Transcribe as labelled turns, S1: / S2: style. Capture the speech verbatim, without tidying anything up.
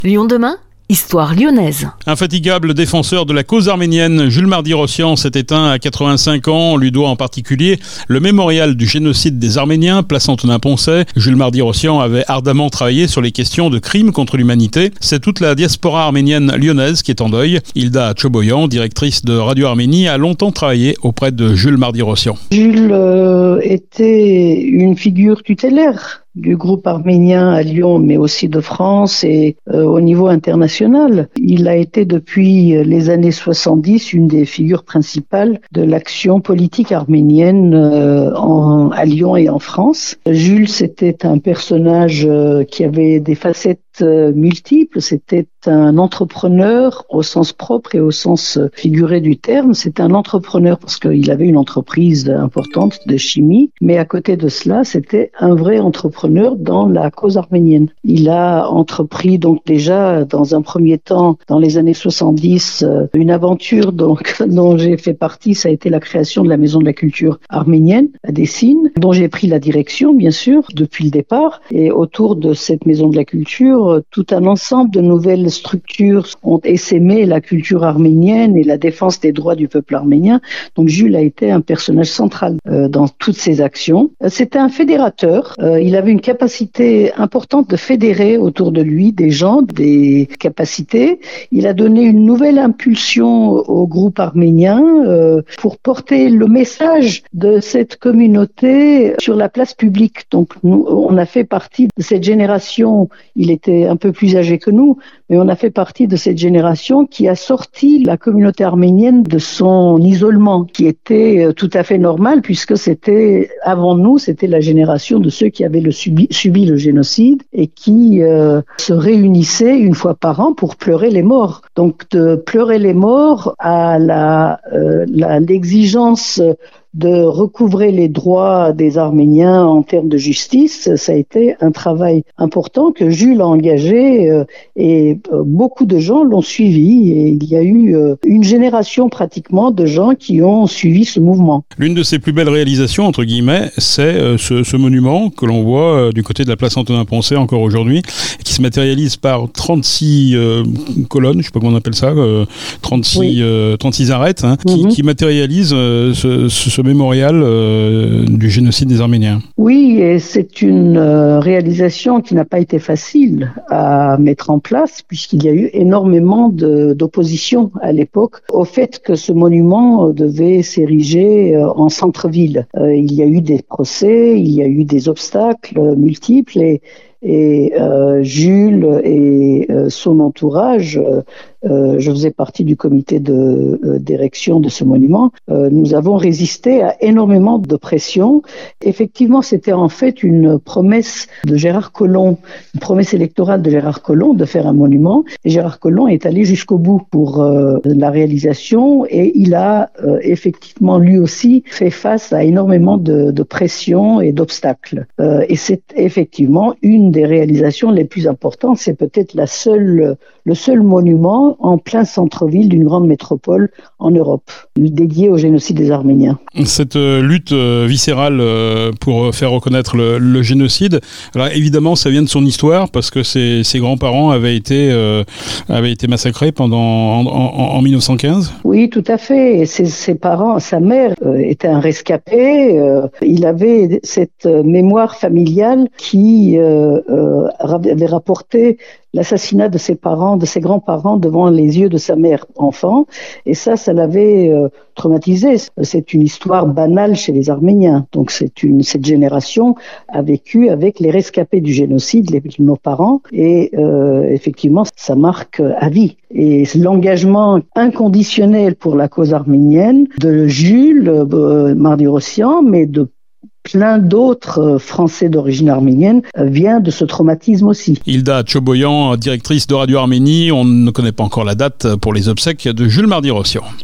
S1: Lyon demain, histoire lyonnaise.
S2: Infatigable défenseur de la cause arménienne, Jules Mardy-Rossian s'est éteint à quatre-vingt-cinq ans. On lui doit en particulier le mémorial du génocide des Arméniens, place Antonin-Poncet. Jules Mardy-Rossian avait ardemment travaillé sur les questions de crimes contre l'humanité. C'est toute la diaspora arménienne lyonnaise qui est en deuil. Hilda Tchoboyan, directrice de Radio Arménie, a longtemps travaillé auprès de Jules Mardy-Rossian.
S3: Jules euh, était une figure tutélaire du groupe arménien à Lyon, mais aussi de France et euh, au niveau international. Il a été depuis les années soixante-dix une des figures principales de l'action politique arménienne euh, en, à Lyon et en France. Jules, c'était un personnage euh, qui avait des facettes euh, multiples. C'était un entrepreneur au sens propre et au sens figuré du terme. C'était un entrepreneur parce qu'il avait une entreprise importante de chimie, mais à côté de cela, c'était un vrai entrepreneur dans la cause arménienne. Il a entrepris donc déjà dans un premier temps, dans les années soixante-dix, une aventure donc, dont j'ai fait partie, ça a été la création de la Maison de la Culture arménienne à Dessines, dont j'ai pris la direction bien sûr depuis le départ. Et autour de cette Maison de la Culture, tout un ensemble de nouvelles structures ont essaimé la culture arménienne et la défense des droits du peuple arménien. Donc Jules a été un personnage central euh, dans toutes ces actions. C'était un fédérateur. Euh, il avait une capacité importante de fédérer autour de lui des gens, des capacités. Il a donné une nouvelle impulsion au groupe arménien euh, pour porter le message de cette communauté sur la place publique. Donc nous, on a fait partie de cette génération, il était un peu plus âgé que nous, mais on a fait partie de cette génération qui a sorti la communauté arménienne de son isolement, qui était tout à fait normal puisque c'était, avant nous, c'était la génération de ceux qui avaient le subi, subi le génocide et qui euh, se réunissaient une fois par an pour pleurer les morts. Donc de pleurer les morts à la, euh, la, l'exigence de recouvrer les droits des Arméniens en termes de justice, ça a été un travail important que Jules a engagé euh, et euh, beaucoup de gens l'ont suivi et il y a eu euh, une génération pratiquement de gens qui ont suivi ce mouvement.
S2: L'une de ses plus belles réalisations, entre guillemets, c'est euh, ce, ce monument que l'on voit euh, du côté de la place Antonin-Poncet encore aujourd'hui, qui se matérialise par trente-six euh, colonnes, je ne sais pas comment on appelle ça, euh, trente-six, oui. euh, trente-six arêtes, hein, mm-hmm. qui, qui matérialisent euh, ce, ce mémorial euh, du génocide des Arméniens.
S3: Oui, et c'est une euh, réalisation qui n'a pas été facile à mettre en place puisqu'il y a eu énormément de, d'opposition à l'époque au fait que ce monument devait s'ériger euh, en centre-ville. Euh, il y a eu des procès, il y a eu des obstacles euh, multiples et Et euh, Jules et euh, son entourage, euh, euh, je faisais partie du comité de euh, d'érection de ce monument, euh, nous avons résisté à énormément de pression. Effectivement, c'était en fait une promesse de Gérard Collomb, une promesse électorale de Gérard Collomb de faire un monument. Et Gérard Collomb est allé jusqu'au bout pour euh, la réalisation et il a euh, effectivement lui aussi fait face à énormément de, de pression et d'obstacles. Euh, et c'est effectivement une des réalisations les plus importantes, c'est peut-être la seule, le seul monument en plein centre-ville d'une grande métropole en Europe, dédié au génocide des Arméniens.
S2: Cette euh, lutte euh, viscérale euh, pour faire reconnaître le, le génocide, alors évidemment ça vient de son histoire parce que ses, ses grands-parents avaient été, euh, avaient été massacrés pendant, en, en, en dix-neuf cent quinze.
S3: Oui, tout à fait. Et ses, ses parents, sa mère euh, était un rescapé. Euh, il avait cette euh, mémoire familiale qui euh, Euh, avait rapporté l'assassinat de ses parents, de ses grands-parents devant les yeux de sa mère enfant. Et ça, ça l'avait euh, traumatisé. C'est une histoire banale chez les Arméniens. Donc c'est une, cette génération a vécu avec les rescapés du génocide, les, nos parents. Et euh, effectivement, ça marque à vie. Et l'engagement inconditionnel pour la cause arménienne de Jules euh, Mardy-Rossian, mais de plein d'autres Français d'origine arménienne vient de ce traumatisme aussi.
S2: Hilda Tchoboyan, directrice de Radio Arménie, on ne connaît pas encore la date pour les obsèques de Jules Mardy-Rossian.